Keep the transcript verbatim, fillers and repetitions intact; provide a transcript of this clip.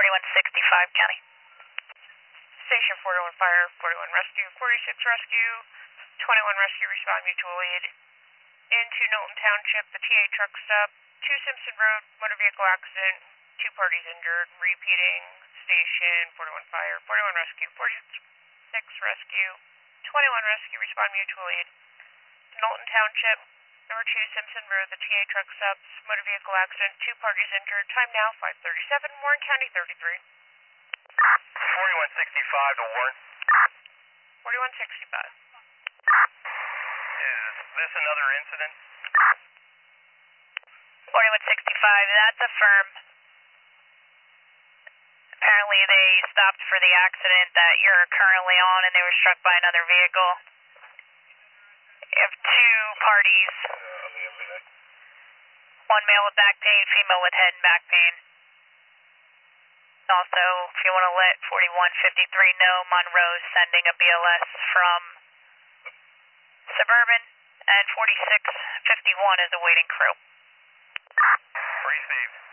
forty-one sixty-five, County. Station forty-one Fire, forty-one Rescue, forty-six Rescue, twenty-one Rescue, respond mutual aid. Into Knowlton Township, the T A truck stop, two Simpson Road, motor vehicle accident, two parties injured, repeating, station, forty-one Fire, forty-one Rescue, forty-six Rescue, twenty-one Rescue, respond mutual aid. Knowlton Township, number two Simpson Road, the T A truck stops, motor vehicle accident, two parties injured, time now five thirty-seven, Warren County thirty-three. forty-one sixty-five to Warren. forty-one sixty-five. Is this another incident? forty-one sixty-five, that's a firm. Apparently they stopped for the accident that you're currently on and they were struck by another vehicle. You have two parties. One male with back pain, female with head and back pain. Also, if you want to let forty-one fifty-three know, Monroe's sending a B L S from Suburban, and forty-six fifty-one is awaiting crew. Received.